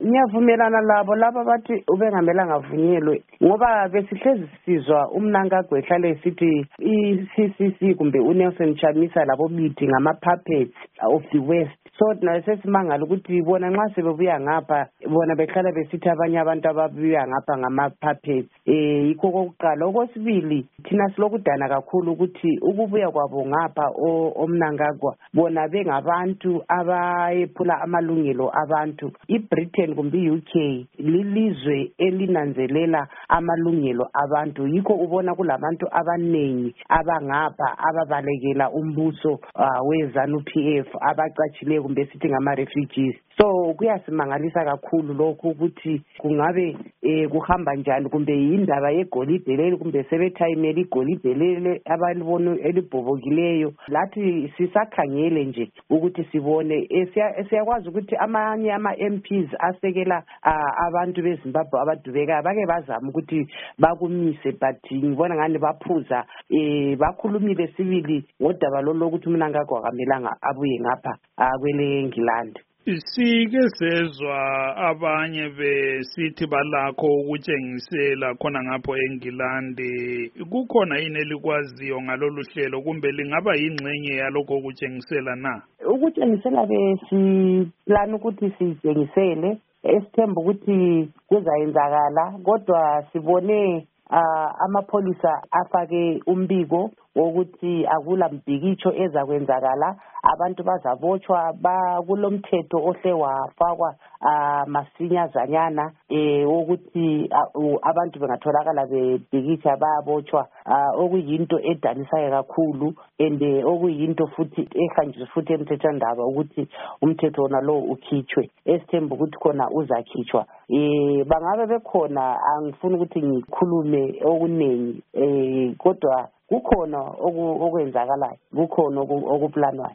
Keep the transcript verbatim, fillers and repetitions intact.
Ngiyavumelana labo laba bathi ubengamelanga avunyelwe ngoba besihlezi sizwa umnankagwe ehlale esithi i-C C C kumbe uNelson Chamisa labo bithi ngama-puppets of the West. So naye sesimangala ukuthi bona nxa sebebuya ngapha bona behlala besithi abanye abantu ababuya ngapha ngama-puppets. Eh yikho kokuqala. Okwesibili thina silokudana kakhulu ukuthi ukubuya kwabo ngapha omnankagwa bona bengabantu abayephula amalungelo abantu. iBritain kumbe i-U K lilizwe elinanzelela amalungelo abantu. Yikho ubona kulabantu abanengi abangapha ababalekela umbuso uh, we-ZANU P F abacatshileyo kumbe sithi ngama-refugees. So kuyasimangalisa kakhulu lokho ukuthi kungabe eh, kuhamba njani kumbe yindaba yegolide leli kumbe sebethayimela igolide leli abalibona elibhobokileyo. Lathi sisakhangele nje ukuthi sibone siyakwazi ukuthi amanye ama-M Ps asekela uh, abantu beZimbabwe abadubekayo bake bazama ukuthi bakumise but ngibona ngani baphuza eh bakhulumile sibili ngodaba lokuthi umnankagwa akamelanga abuye ngapha uh, kwele England. Sike sezwa abanye besithi balakho ukutshengisela khona ngapho eNgilandi. Kukhona yini elikwaziyo ngalolu hlelo kumbe lingaba yingxenye yalokho ukutshengisela na? Ukutshengisela besiplan ukuthi sitshengisele esithemba ukuthi kuzayenzakala kodwa sibone uh, amapholisa afake umbiko wokuthi akula mbhikitsho ezakwenzakala abantu bazabotshwa bakulomthetho ohle wafakwa uh, masinyazanyana eh ukuthi uh, abantu bengatholakala bebhikitsha bayabotshwa uh, okuyinto edanisayo kakhulu ende okuyinto futhi ehanjiswa futhi emthethwandaba ukuthi umthetho wona lo ukhitshwe esithemba ukuthi khona uzakhitshwa. Eh bangabe bekhona angifuni ukuthi ngikhulume okunengi eh kodwa kukhona okwenzakalayo kukhona okuplanwayo.